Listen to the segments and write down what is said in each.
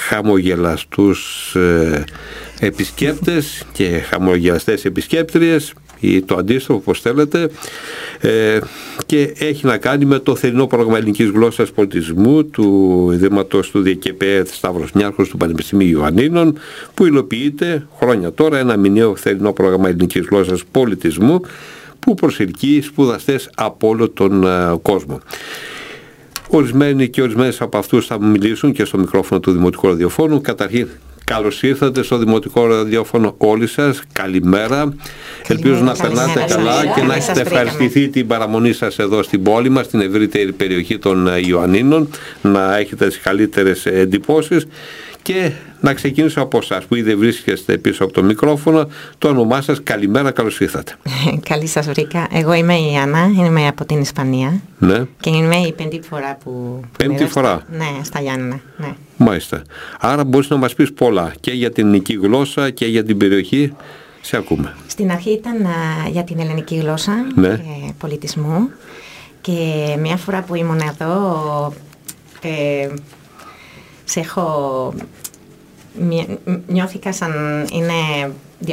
χαμογελαστούς επισκέπτες και χαμογελαστές επισκέπτριες ή το αντίστοιχο, όπως θέλετε, και έχει να κάνει με το θερινό πρόγραμμα ελληνικής γλώσσας πολιτισμού του Ιδρύματος του ΔΚΠ Σταύρος Νιάρχος του Πανεπιστημίου Ιωαννίνων, που υλοποιείται χρόνια τώρα ένα μηνιαίο θερινό πρόγραμμα ελληνικής γλώσσας πολιτισμού που προσελκύει σπουδαστές από όλο τον κόσμο. Ορισμένοι και ορισμένες από αυτούς θα μιλήσουν και στο μικρόφωνο του Δημοτικού Ραδιοφώνου. Καταρχήν, καλώς ήρθατε στο Δημοτικό Ραδιόφωνο όλοι σας. Καλημέρα. Ελπίζω να περνάτε καλά και να έχετε ευχαριστηθεί την παραμονή σας εδώ στην πόλη μας, στην ευρύτερη περιοχή των Ιωαννίνων, να έχετε τις καλύτερες εντυπώσεις. Και να ξεκινήσω από εσάς που ήδη βρίσκεστε πίσω από το μικρόφωνο, το όνομά σας, καλημέρα, καλώς ήρθατε. Καλή σας βρήκα. Εγώ είμαι η Άννα, είμαι από την Ισπανία. Ναι. Και είμαι η πέμπτη φορά που... Πέμπτη φορά. Ναι, στα Γιάννενα. Ναι. Μάλιστα. Άρα μπορείς να μας πεις πολλά και για την ελληνική γλώσσα και για την περιοχή. Σε ακούμε. Στην αρχή ήταν για την ελληνική γλώσσα και πολιτισμού. Και μια φορά που ήμουν εδώ... νιώθηκα σαν είναι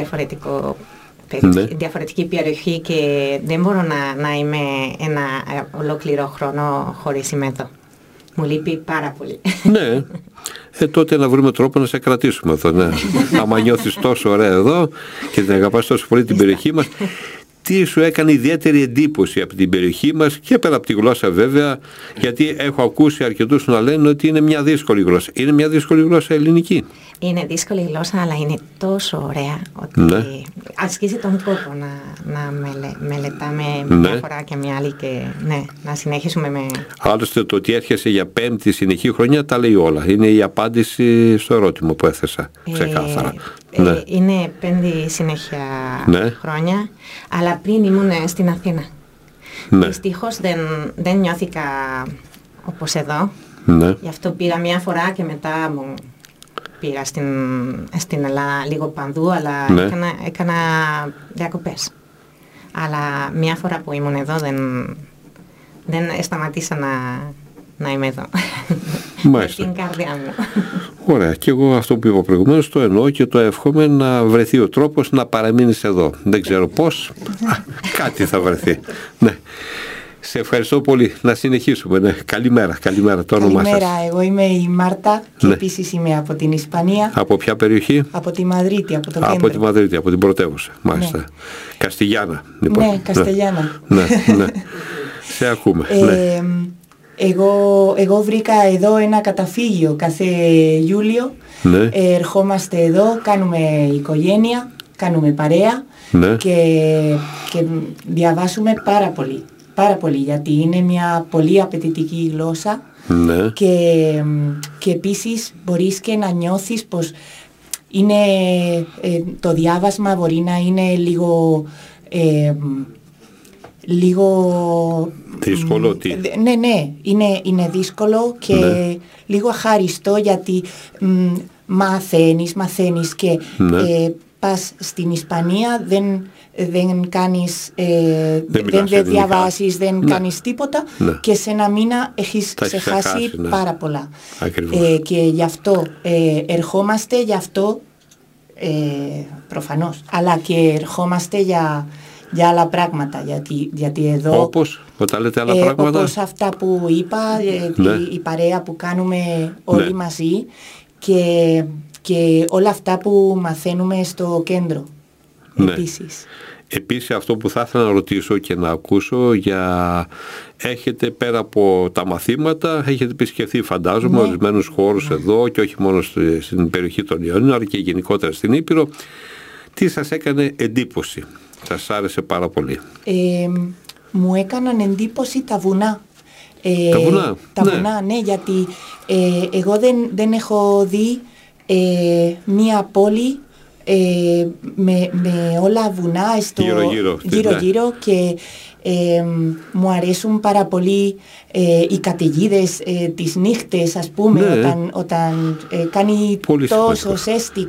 διαφορετική περιοχή και δεν μπορώ να είμαι ένα ολόκληρο χρόνο χωρίς ημέδο. Μου λείπει πάρα πολύ. Ναι, τότε να βρούμε τρόπο να σε κρατήσουμε εδώ. Ναι. Άμα νιώθεις τόσο ωραία εδώ και την αγαπάς τόσο πολύ την περιοχή μας. Τι σου έκανε ιδιαίτερη εντύπωση από την περιοχή μας και πέρα από τη γλώσσα βέβαια, γιατί έχω ακούσει αρκετούς να λένε ότι είναι μια δύσκολη γλώσσα. Είναι μια δύσκολη γλώσσα ελληνική. Είναι δύσκολη γλώσσα, αλλά είναι τόσο ωραία ότι ασκήσει τον κόπο να μελετάμε μια φορά και μια άλλη και να συνεχίσουμε με... Άλλωστε το ότι έρχεσαι για πέμπτη συνεχή χρονιά τα λέει όλα. Είναι η απάντηση στο ερώτημα που έθεσα ξεκάθαρα. Είναι πέμπτη συνέχεια χρόνια, αλλά πριν ήμουν στην Αθήνα. Δυστυχώς δεν νιώθηκα όπως εδώ. Γι' αυτό πήγα μια φορά και μετά μου πήγα στην Ελλάδα λίγο παντού, αλλά έκανα διακοπές. Αλλά μια φορά που ήμουν εδώ δεν σταματήσα να είμαι εδώ. Μάλιστα. Την καρδιά μου. Ωραία. Και εγώ αυτό που είπα προηγουμένως το εννοώ και το εύχομαι να βρεθεί ο τρόπος να παραμείνεις εδώ. Δεν ξέρω πώς. Κάτι θα βρεθεί. Ναι. Σε ευχαριστώ πολύ. Να συνεχίσουμε. Ναι. Καλημέρα. Καλημέρα. Το όνομά σας. Καλημέρα. Εγώ είμαι η Μάρτα και επίσης είμαι από την Ισπανία. Από ποια περιοχή? Από τη Μαδρίτη, από το κέντρο. Από τη Μαδρίτη, από την πρωτεύουσα. Μάλιστα. Καστιγιάνα. Λοιπόν. Ναι, Καστελιάνα. Ναι. Σε ακούμε. Εγώ βρήκα εδώ ένα καταφύγιο κάθε Ιούλιο. Ερχόμαστε εδώ, κάνουμε οικογένεια, κάνουμε παρέα και διαβάσουμε πάρα πολύ, γιατί είναι μια πολύ απαιτητική γλώσσα και επίσης μπορείς και να νιώθεις πως είναι, το διάβασμα μπορεί να είναι λίγο δύσκολο. Ναι, είναι δύσκολο και λίγο αχάριστο, γιατί μαθαίνεις και πας στην Ισπανία, δεν κάνεις, δεν διαβάσεις, δεν κάνεις τίποτα και σε ένα μήνα έχεις ξεχάσει πάρα πολλά. Και γι' αυτό ερχόμαστε, γι' αυτό προφανώς, αλλά και ερχόμαστε για άλλα πράγματα, γιατί εδώ... Όπως, όταν λέτε άλλα πράγματα... Όπως αυτά που είπα, η παρέα που κάνουμε όλοι μαζί και όλα αυτά που μαθαίνουμε στο κέντρο επίσης. Επίσης αυτό που θα ήθελα να ρωτήσω και να ακούσω, έχετε πέρα από τα μαθήματα, έχετε επισκεφθεί φαντάζομαι ορισμένους χώρους εδώ και όχι μόνο στην περιοχή των Ιωαννίνων, αλλά και γενικότερα στην Ήπειρο. Τι σας έκανε εντύπωση? Σας άρεσε πάρα πολύ? Μου έκαναν εντύπωση τα βουνά. Τα βουνά, ναι, γιατί εγώ δεν έχω δει μία πόλη με όλα βουνά γύρω-γύρω και Μου αρέσουν πάρα πολύ οι καταιγίδες τις νύχτες, ας πούμε, όταν κάνει τόσο ζέστη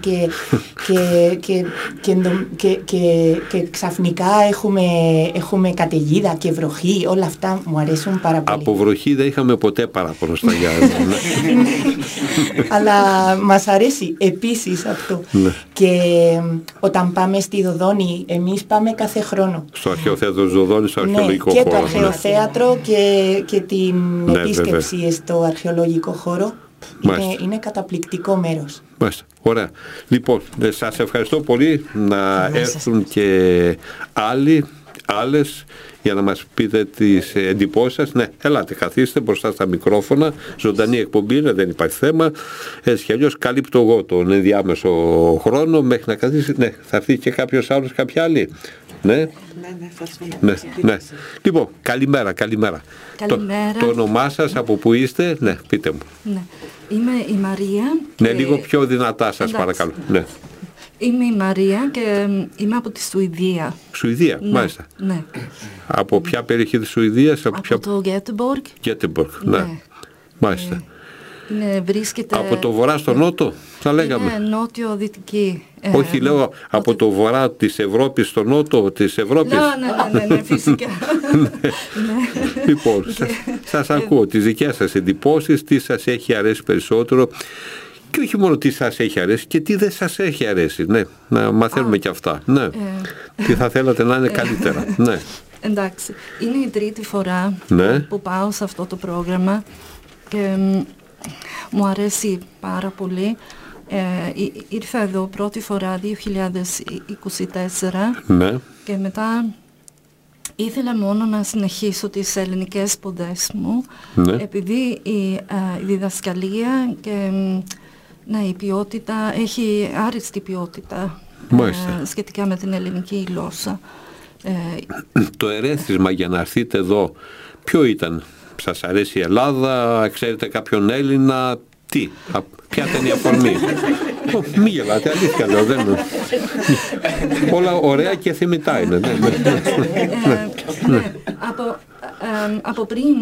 και ξαφνικά έχουμε καταιγίδα και βροχή, όλα αυτά μου αρέσουν πάρα πολύ. Από βροχή δεν είχαμε ποτέ παράπονο στα Γιάννενα. Αλλά μας αρέσει επίσης αυτό. Και όταν πάμε στη Δοδόνη, εμείς πάμε κάθε χρόνο. Στο αρχαίο θέατρο Δοδόνη, στο αρχαιολογικό χώρο. Και το αρχαίο θέατρο και την επίσκεψη στο αρχαιολογικό χώρο. Είναι καταπληκτικό μέρος. Μάλιστα. Ωραία. Λοιπόν, σας ευχαριστώ πολύ. Να έρθουν και άλλες για να μας πείτε τις εντυπώσεις σας. Ναι, ελάτε, καθίστε μπροστά στα μικρόφωνα. Ζωντανή εκπομπή είναι, δεν υπάρχει θέμα. Έτσι κι αλλιώς καλύπτω εγώ τον ενδιάμεσο χρόνο μέχρι να καθίσει. Ναι, θα έρθει και κάποιος άλλος, κάποια άλλη. Ναι. Ναι. Λοιπόν, καλημέρα. Το όνομά σας, από πού είστε, ναι, πείτε μου. Ναι. Είμαι η Μαρία. Ναι, λίγο πιο δυνατά σας παρακαλώ. Ναι. Είμαι η Μαρία και είμαι από τη Σουηδία. Σουηδία, μάλιστα. Ναι. Από ποια περιοχή της Σουηδίας? Από το Γκέτεμποργκ. Ναι. Μάλιστα. Βρίσκεται... Από το βορρά στο νότο, θα λέγαμε. Είναι νότιο-δυτική. Όχι, λέω από το βορρά της Ευρώπης στο νότο της Ευρώπης. Ναι, φυσικά. Λοιπόν, σας ακούω τις δικές σας εντυπώσεις, τι σας έχει αρέσει περισσότερο και όχι μόνο τι σας έχει αρέσει και τι δεν σας έχει αρέσει. Ναι, να μαθαίνουμε και αυτά. Ναι. Τι θα θέλατε να είναι καλύτερα. Ναι. Εντάξει, είναι η τρίτη φορά που πάω σε αυτό το πρόγραμμα και μου αρέσει πάρα πολύ. Ήρθα εδώ πρώτη φορά 2024 και μετά ήθελα μόνο να συνεχίσω τις ελληνικές σπουδές μου επειδή η διδασκαλία και η ποιότητα έχει άριστη ποιότητα σχετικά με την ελληνική γλώσσα. Το ερέθισμα για να έρθετε εδώ ποιο ήταν? Σας αρέσει η Ελλάδα, ξέρετε κάποιον Έλληνα, τι, ποια ήταν η αφορμή? Μη γελάτε, αλήθεια λέω, δεν είναι. Όλα ωραία και θυμητά είναι. Από πριν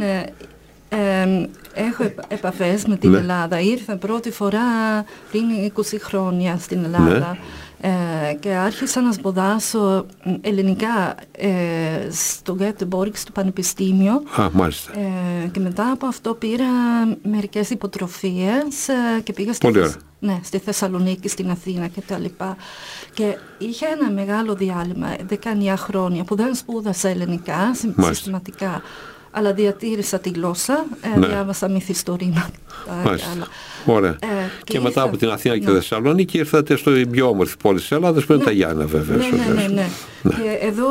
έχω επαφές με την Ελλάδα. Ήρθα πρώτη φορά πριν 20 χρόνια στην Ελλάδα. Και άρχισα να σπουδάσω ελληνικά στο Γκέτεμποργκ, στο Πανεπιστήμιο. Και μετά από αυτό πήρα μερικές υποτροφίες και πήγα στη Θεσσαλονίκη, στην Αθήνα κτλ. Και είχε ένα μεγάλο διάλειμμα, 19 χρόνια, που δεν σπούδασα ελληνικά συστηματικά. Αλλά διατήρησα τη γλώσσα, διάβασα μυθιστορήματα. Ωραία. Και μετά από την Αθήνα και τη Θεσσαλονίκη ήρθατε στο πιο όμορφη πόλη της Ελλάδας που είναι τα Γιάννενα, βέβαια. Ναι. Και εδώ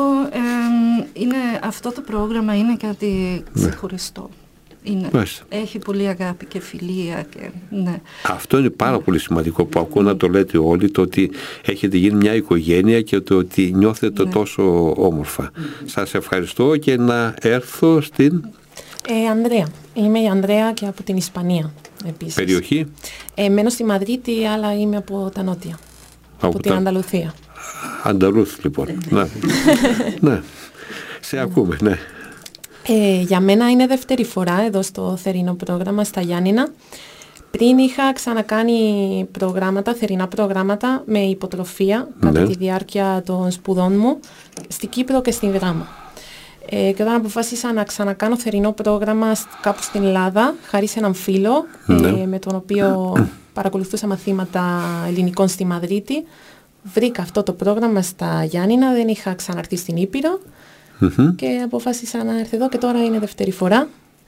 αυτό το πρόγραμμα είναι κάτι ξεχωριστό. Έχει πολύ αγάπη και φιλία. Αυτό είναι πάρα πολύ σημαντικό που ακούω να το λέτε όλοι, το ότι έχετε γίνει μια οικογένεια και το ότι νιώθετε τόσο όμορφα. Σας ευχαριστώ και να έρθω στην... Ανδρέα. Είμαι η Ανδρέα και από την Ισπανία επίσης. Περιοχή? Μένω στη Μαδρίτη, αλλά είμαι από τα νότια. Από την Ανταλουθία. Ανταλούθ, λοιπόν. Ναι. Σε ακούμε, ναι. Για μένα είναι δεύτερη φορά εδώ στο θερινό πρόγραμμα στα Γιάννηνα. Πριν είχα ξανακάνει θερινά προγράμματα με υποτροφία κατά τη διάρκεια των σπουδών μου στην Κύπρο και στην Γράμμα. Και όταν αποφάσισα να ξανακάνω θερινό πρόγραμμα κάπου στην Ελλάδα, χάρη σε έναν φίλο με τον οποίο παρακολουθούσα μαθήματα ελληνικών στη Μαδρίτη, βρήκα αυτό το πρόγραμμα στα Γιάννηνα, δεν είχα ξαναρθεί στην Ήπειρο. Και αποφάσισα να έρθω εδώ και τώρα είναι δεύτερη φορά.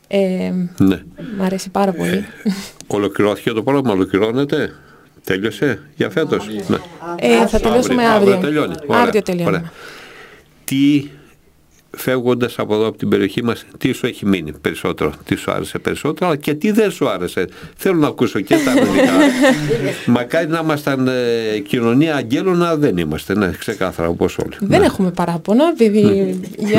Μ' αρέσει πάρα πολύ. Ολοκληρώθηκε το πρόγραμμα, ολοκληρώνεται, τέλειωσε για φέτος? Θα τελειώσουμε αύριο. Αύριο τελειώνουμε. Τι, φεύγοντας από εδώ από την περιοχή μας, τι σου έχει μείνει περισσότερο, τι σου άρεσε περισσότερο, αλλά και τι δεν σου άρεσε? Θέλω να ακούσω και τα αρνητικά. Μακάρι να ήμασταν κοινωνία αγγέλων, να δεν είμαστε, ξεκάθαρα όπως όλοι. Δεν έχουμε παράπονο, επειδή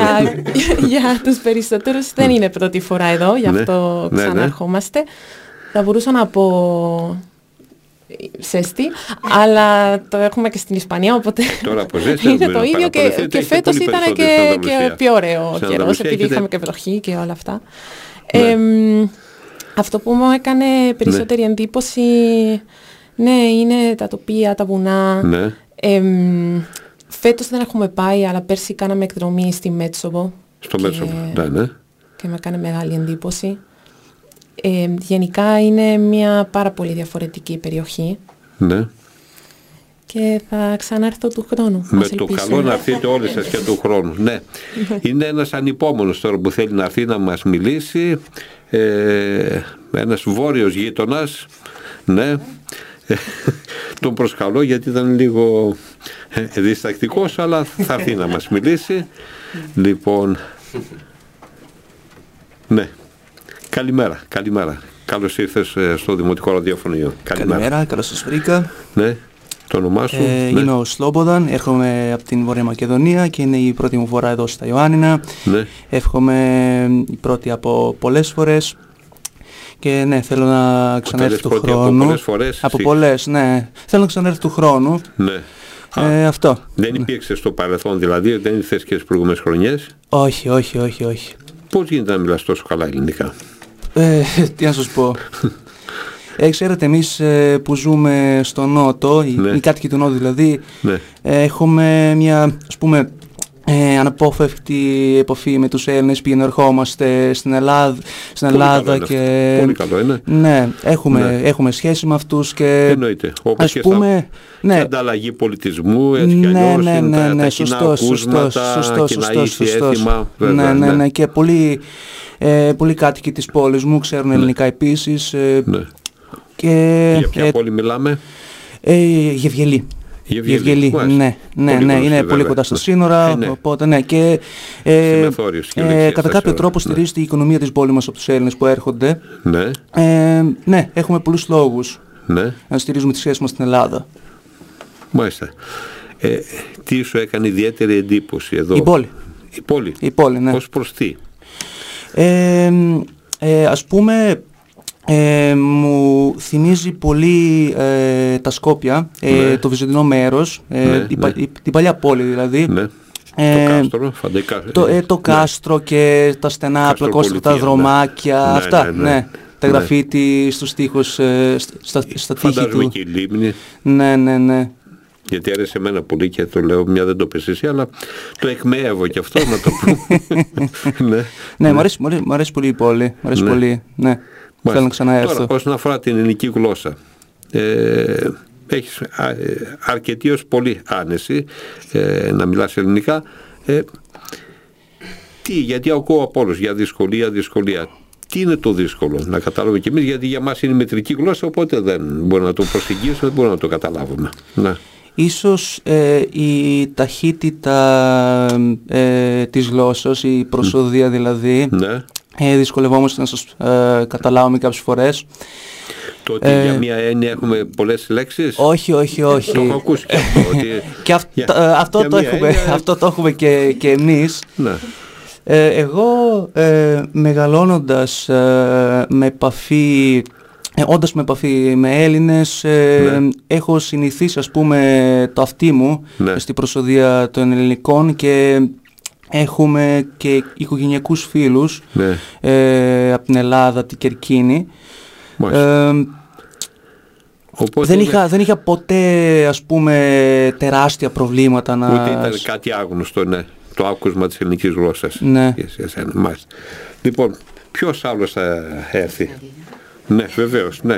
για τους περισσότερους δεν είναι πρώτη φορά εδώ, γι' αυτό ξαναρχόμαστε. Θα μπορούσα να πω ζέστη, αλλά το έχουμε και στην Ισπανία, οπότε είναι το ίδιο και φέτος ήταν και πιο ωραίο καιρός, επειδή είχαμε και βροχή και όλα αυτά. Αυτό που μου έκανε περισσότερη εντύπωση, είναι τα τοπία, τα βουνά. Φέτος δεν έχουμε πάει, αλλά πέρσι κάναμε εκδρομή στη Μέτσοβο. Στο Μέτσοβο, ναι. Και με έκανε μεγάλη εντύπωση. Γενικά είναι μια πάρα πολύ διαφορετική περιοχή. Ναι. Και θα ξανάρθω του χρόνου. Με το καλό να έρθετε όλοι σας και του χρόνου. Ναι. Είναι ένας ανυπόμονος τώρα που θέλει να έρθει να μας μιλήσει. Ένας βόρειος γείτονας. Ναι. Τον προσκαλώ γιατί ήταν λίγο διστακτικός, αλλά θα έρθει να μας μιλήσει. Λοιπόν, ναι. Καλημέρα. Καλώς ήρθες στο Δημοτικό Ραδιόφωνο. Καλημέρα, καλώς σας βρήκα. Ναι. Το όνομά σου? Είμαι ο Σλόμποδαν, έρχομαι από την Βόρεια Μακεδονία και είναι η πρώτη μου φορά εδώ στα Ιωάννινα. Ναι. Εύχομαι η πρώτη από πολλές φορές. Και ναι, θέλω να ξανάρθω του χρόνου. Από πολλές φορές. Από πολλές, ναι. Θέλω να ξανάρθω του χρόνου. Ναι. Αυτό. Δεν υπήρξε στο παρελθόν, δηλαδή, δεν ήρθες και στις προηγούμενες χρονιές? Όχι. Πώς γίνεται να μιλάς τόσο καλά ελληνικά? Τι να σας πω. Ξέρετε, εμείς που ζούμε στο Νότο, οι κάτοικοι του Νότου δηλαδή, έχουμε μια, ας πούμε, αναπόφευκτη επαφή με τους Έλληνες, πηγαίνουμε ερχόμαστε στην Ελλάδα και... Πολύ καλό είναι. Ναι, έχουμε σχέση με αυτούς και... Εννοείται. Όπως και ναι. ανταλλαγή πολιτισμού, έτσι κι αλλιώς, τα κοινά ακούσματα, κοινά ήθη έθιμα. Ναι, και πολλοί κάτοικοι της πόλης μου ξέρουν ελληνικά επίσης. Για ποια πόλη μιλάμε? Γευγελή. Ναι, είναι πολύ κοντά στα σύνορα, οπότε ναι, και κατά κάποιο τρόπο στηρίζεται η οικονομία της πόλης μας από τους Έλληνες που έρχονται. Ναι, έχουμε πολλούς λόγους να στηρίζουμε τις σχέσεις μας στην Ελλάδα. Μάλιστα. Τι σου έκανε ιδιαίτερη εντύπωση εδώ? Η πόλη, ναι. Ως προς τι? Ας πούμε, μου θυμίζει πολύ τα Σκόπια, το βυζαντινό μέρος, την παλιά πόλη δηλαδή. Ναι. Το κάστρο, το κάστρο και τα στενά απλακόστα τα δρομάκια, αυτά, ναι. Τα γραφίτι στους τοίχους, στα τείχη του. Φαντάζομαι και η λίμνη. Ναι. Γιατί άρεσε εμένα πολύ και το λέω, μια δεν το πες εσύ, αλλά το εκμέευω και αυτό να το πούμε. Ναι, μου αρέσει πολύ η πόλη, ναι. Θέλω να ξαναέρθω. Τώρα, όσον αφορά την ελληνική γλώσσα, έχεις αρκετή ως πολύ άνεση να μιλάς ελληνικά. Γιατί ακούω από όλους για δυσκολία. Τι είναι το δύσκολο? Να καταλάβουμε κι εμείς, γιατί για μας είναι η μετρική γλώσσα, οπότε δεν μπορούμε να το προσεγγίσουμε, δεν μπορούμε να το καταλάβουμε. Να. Ίσως η ταχύτητα της γλώσσας, η προσοδεία δηλαδή, δυσκολευόμαστε να σας καταλάβουμε κάποιες φορές. Το ότι για μία έννοια έχουμε πολλές λέξεις. Όχι. Το έχω ακούσει και αυτό. Αυτό το έχουμε και εμείς. Ναι. Εγώ μεγαλώνοντας όντας με επαφή με Έλληνες, έχω συνηθίσει, ας πούμε, το αυτί μου στην προσοδεία των ελληνικών και έχουμε και οικογενειακούς φίλους από την Ελλάδα, την Κερκίνη. Δεν είχα ποτέ, ας πούμε, τεράστια προβλήματα να... Ούτε ήταν κάτι άγνωστο, το άκουσμα της ελληνικής γλώσσας. Ναι. Λοιπόν, ποιος άλλος θα έρθει? Ναι, βεβαίως, ναι.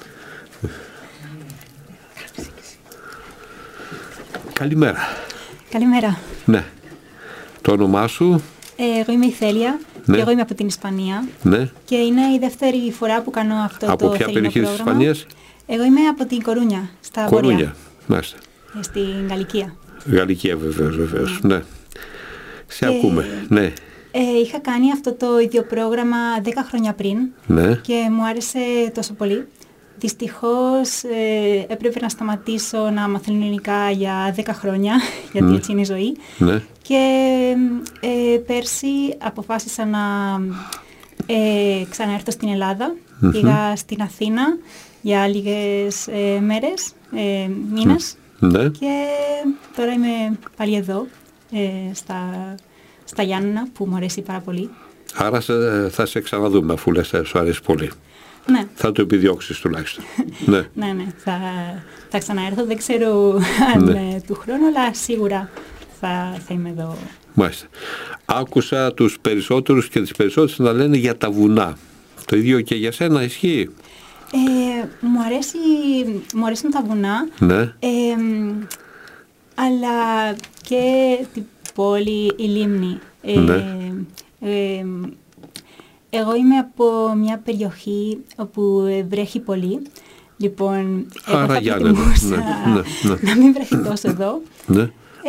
Καλημέρα. Ναι. Το όνομά σου? Εγώ είμαι η Θέλια και εγώ είμαι από την Ισπανία. Ναι. Και είναι η δεύτερη φορά που κάνω αυτό από το ποια θερινό περιοχή της Ισπανίας? Εγώ είμαι από την Κορούνια, στα Βόρεια. Μάλιστα. Στην Γαλλικία. Γαλλικία βεβαίως, ναι. Σε ακούμε, ναι. Είχα κάνει αυτό το ίδιο πρόγραμμα 10 χρόνια πριν και μου άρεσε τόσο πολύ. Δυστυχώς έπρεπε να σταματήσω να μαθαίνω ελληνικά για 10 χρόνια, γιατί έτσι είναι η ζωή. Και πέρσι αποφάσισα να ξαναέρθω στην Ελλάδα. Πήγα στην Αθήνα για λίγες μέρες, μήνες. Ναι. Και τώρα είμαι πάλι εδώ, στα Γιάννενα, που μου αρέσει πάρα πολύ. Άρα θα σε ξαναδούμε, αφού λες σου αρέσει πολύ. Ναι. Θα το επιδιώξεις τουλάχιστον. Ναι. Ναι. Θα ξαναέρθω, δεν ξέρω αν του χρόνου, αλλά σίγουρα θα είμαι εδώ. Μάλιστα. Άκουσα τους περισσότερους και τις περισσότερες να λένε για τα βουνά. Το ίδιο και για σένα ισχύει? Μου αρέσουν τα βουνά, ναι. Αλλά και την πόλη, η λίμνη. Ναι. Εγώ είμαι από μια περιοχή όπου βρέχει πολύ. Λοιπόν, εγώ θα προτιμούσα να μην βρέχει τόσο εδώ. Ναι.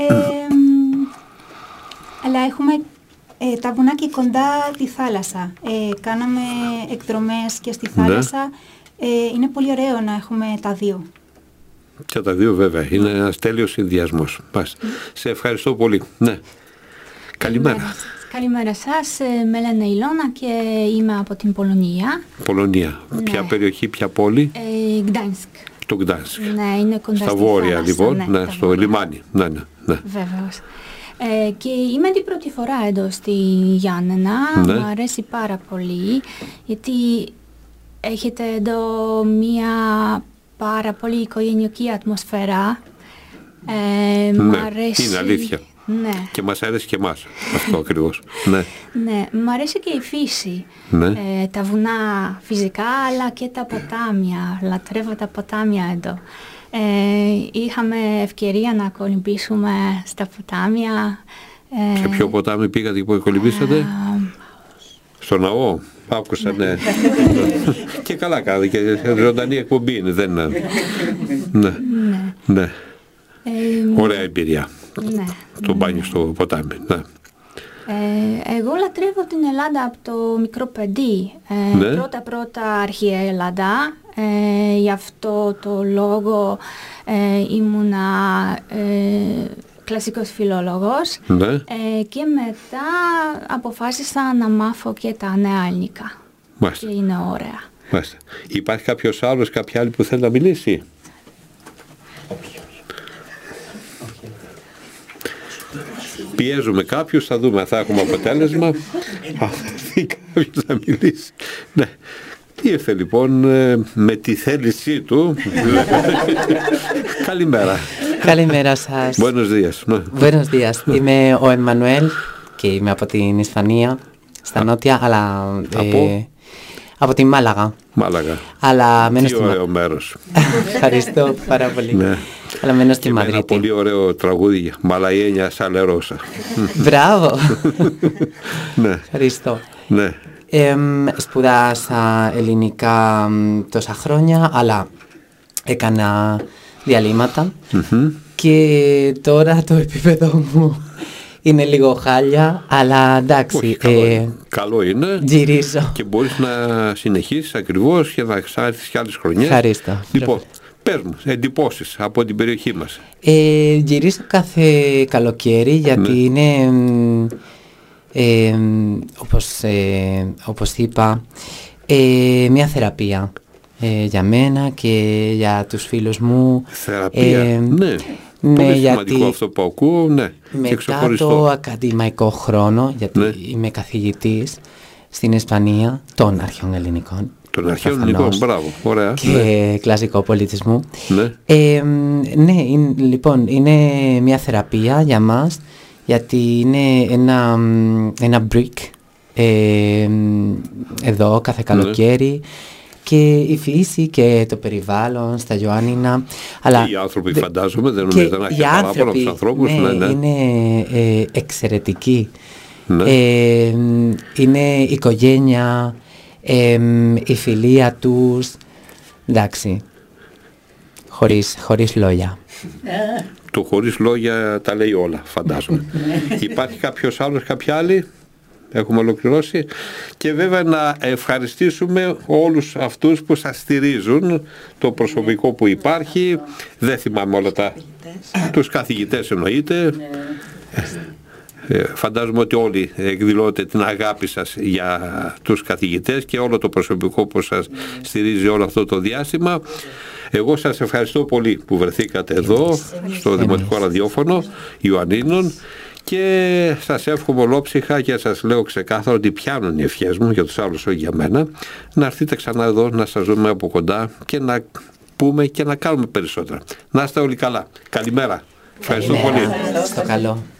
Αλλά έχουμε τα βουνά και κοντά τη θάλασσα. Κάναμε εκδρομές και στη θάλασσα. Είναι πολύ ωραίο να έχουμε τα δύο. Και τα δύο βέβαια. Είναι ένας τέλειος συνδυασμός. Σε ευχαριστώ πολύ. Ναι. Καλημέρα. Καλημέρα σας. Με λένε Ηλώνα και είμαι από την Πολωνία. Πολωνία. Ναι. Ποια περιοχή, ποια πόλη? Γκτάνσκ. Το Γκτάνσκ. Ναι, είναι κοντά στα βόρεια λοιπόν, ναι, στο λιμάνι. Ναι. Βέβαιως. Και είμαι την πρώτη φορά εδώ στη Γιάννενα. Ναι. Μου αρέσει πάρα πολύ, γιατί έχετε εδώ μια πάρα πολύ οικογενειακή ατμοσφαίρα. Ναι, αρέσει... είναι αλήθεια. Ναι. Και μας αρέσει και εμάς αυτό ακριβώς. Ναι. Ναι, μου αρέσει και η φύση. Ναι. Τα βουνά φυσικά, αλλά και τα ποτάμια. Λατρεύω τα ποτάμια εδώ. Είχαμε ευκαιρία να κολυμπήσουμε στα ποτάμια. Σε ποιο ποτάμι πήγατε και κολυμπήσατε? Στο ναό. Άκουσα, ναι. Και καλά κάνατε, και ζωντανή εκπομπή είναι, δεν είναι. Ναι. Ωραία εμπειρία. Ναι. Το μπάνιο στο ποτάμι. Ναι. Εγώ λατρεύω την Ελλάδα από το μικρό παιδί. Ναι. Πρώτα αρχαία Ελλάδα. Γι' αυτό το λόγο ήμουνα κλασικός φιλόλογος. Ναι. Και μετά αποφάσισα να μάθω και τα νέα ελληνικά. Μάλιστα. Και είναι ωραία. Μάλιστα. Υπάρχει κάποιος άλλος, κάποια άλλη που θέλει να μιλήσει? Πιέζουμε κάποιους, θα δούμε αν θα έχουμε αποτέλεσμα. Θα έρθει κάποιος να μιλήσει. Ναι. Ήρθε λοιπόν με τη θέλησή του. Καλημέρα. Καλημέρα σας. Buenos días. Buenos días. Είμαι ο Εμμανουέλ και είμαι από την Ισπανία, στα νότια, αλλά από τη Μάλαγα. Μάλαγα. Αλλά μένω τι ωραίο μέρος. Ευχαριστώ πάρα πολύ. Ναι. Αλλά μένω στη Μαδρίτη. Ένα πολύ ωραίο τραγούδι, Μαλαΐένια Σαλερόσα. Μπράβο. Ναι. Ευχαριστώ. Ναι. Σπουδάσα ελληνικά τόσα χρόνια, αλλά έκανα διαλύματα και τώρα το επίπεδο μου είναι λίγο χάλια, αλλά εντάξει. Καλό είναι. Γυρίζω. Και μπορείς να συνεχίσεις ακριβώς και να εξάρθεις και άλλες χρονιές. Ευχαριστώ. Λοιπόν, πες μου, εντυπώσεις από την περιοχή μας. Γυρίζω κάθε καλοκαίρι, γιατί είναι... όπως είπα, μια θεραπεία για μένα και για τους φίλους μου. Θεραπεία, ναι. Πολύ σημαντικό αυτό που ακούω, ναι. Μετά το ακαδημαϊκό χρόνο, γιατί είμαι καθηγητής στην Ισπανία των αρχαίων ελληνικών. Των αρχαίων ελληνικών, μπράβο, ωραία. Και κλασικό πολιτισμού. Ναι. Λοιπόν, είναι μια θεραπεία για μας, γιατί είναι ένα break εδώ κάθε καλοκαίρι, και η φύση και το περιβάλλον στα Ιωάννινα. Αλλά και οι άνθρωποι φαντάζομαι, δεν νομίζω να έχει παράπονα από τους ανθρώπους. Ναι, είναι εξαιρετικοί. Ναι. Είναι η οικογένεια, η φιλία τους, εντάξει, χωρίς λόγια. Το χωρίς λόγια τα λέει όλα, φαντάζομαι. Υπάρχει κάποιος άλλος, κάποια άλλη? Έχουμε ολοκληρώσει. Και βέβαια να ευχαριστήσουμε όλους αυτούς που σας στηρίζουν, το προσωπικό που υπάρχει. Δεν θυμάμαι όλα τους καθηγητές εννοείται. Φαντάζομαι ότι όλοι εκδηλώνετε την αγάπη σας για τους καθηγητές και όλο το προσωπικό που σας στηρίζει όλο αυτό το διάστημα. Εγώ σας ευχαριστώ πολύ που βρεθήκατε εδώ στο Δημοτικό Ραδιόφωνο Ιωαννίνων και σας εύχομαι ολόψυχα και σας λέω ξεκάθαρα ότι πιάνουν οι ευχές μου, για τους άλλους όχι για μένα, να έρθετε ξανά εδώ να σας δούμε από κοντά και να πούμε και να κάνουμε περισσότερα. Να είστε όλοι καλά. Καλημέρα. Ευχαριστώ πολύ. Στο καλό.